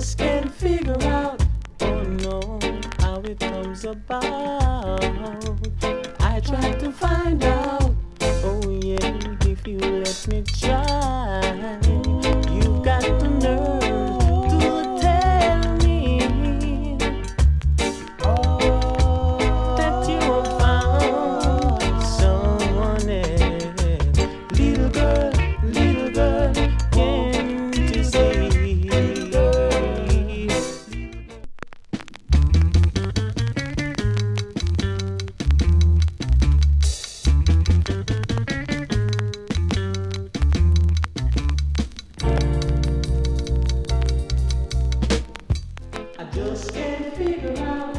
just can't figure out, oh no, how it comes about. I tried to find out, oh yeah, if you let me try. You got the nerve to tell me that you have found someone else. Little girl, can't you see? I just can't figure out